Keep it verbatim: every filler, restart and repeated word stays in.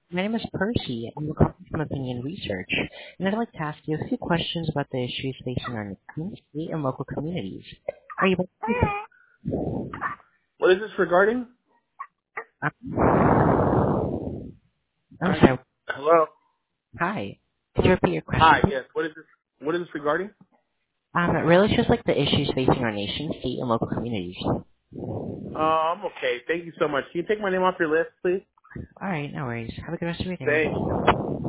My name is Percy. I'm calling from Opinion Research, and I'd like to ask you a few questions about the issues facing our nation, state, and local communities. Are you What is this regarding? uh, I'm sorry. Hello. Hi. Could you repeat your question, Hi. please? Yes. What is this? What is this regarding? Um, it really just like the issues facing our nation, state, and local communities. Uh, I'm okay. Thank you so much. Can you take my name off your list, please? All right, no worries. Have a good rest of your day. Thank you.